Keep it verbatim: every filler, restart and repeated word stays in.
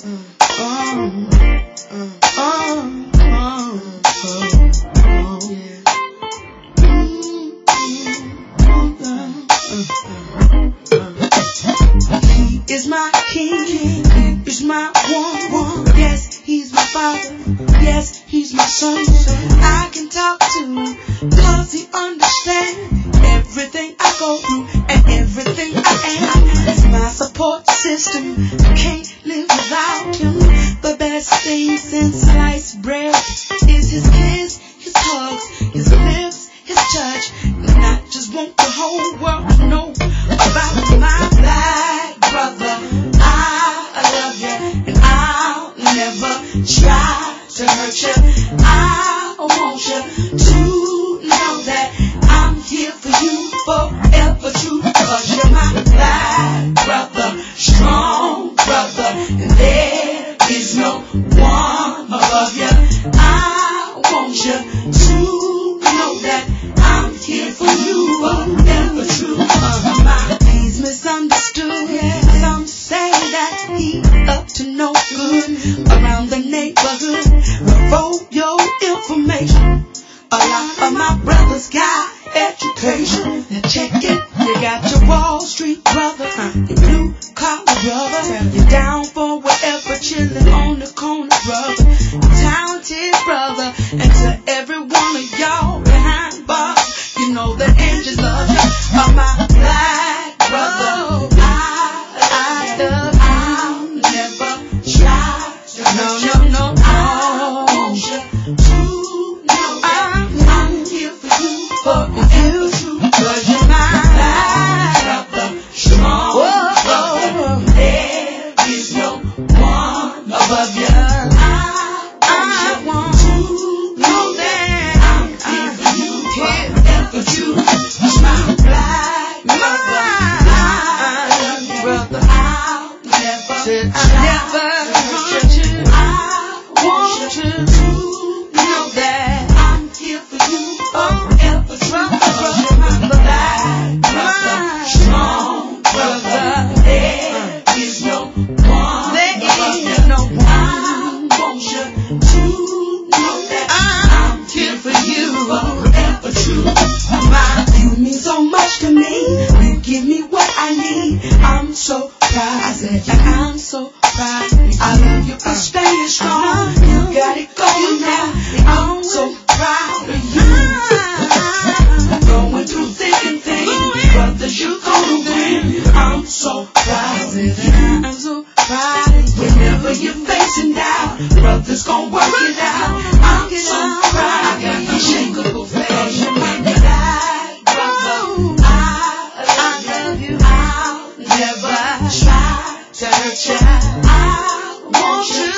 Oh, oh, oh, oh, oh, yeah. He is my king, he is my one, one. Yes, he's my father, yes, he's my son. I can talk to him, cause he understands everything I go through and everything I am. He's my support system, I can't live without him. The best thing since sliced bread is his kiss, his hugs, his lips, his touch. And I just want the whole world to know about my black brother. I love you and I'll never try to hurt you. I want you to know that I'm here for you forever true. Cause you're my black brother, strong brother, and there is no one above you. I want you to know that I'm here for you forever true. Uh, my, he's misunderstood. Some say that he up to no good around the neighborhood. For your information, a lot of my brothers got education. Now check it, you got your Wall Street brother, your blue collar brother, you're down for whatever, chilling on the corner brother, talented brother, and to every one of y'all behind bars, you know the angels love you. Oh, my black brother, I, I love you. I'll never try to no, no, no, no. I want you to know that I'm here for you, for you, cause you're my black brother, strong brother. There is no one above you. I, I want to know that I'm here for you, forever true. You're my black brother, I brother. I'll never, I'll never hurt you. I want you to know that I'm here for you forever true. Cause you're my black brother, strong brother. There is no one, there is no one. I want you to know that I'm here for you forever true. My, you mean so much to me. You give me what I need. I'm so proud. I said, yeah, I'm so proud. I love you for staying strong. You got it going now. I'm so proud of you. Going through thick and thin, brothers, you gonna win. I'm so proud of you. I'm so proud of you. Whenever you're facing down, brothers gonna work it out. I'm so proud of you. Unshakable faith. You're my black brother. I love you. I'll never try to hurt you. I want you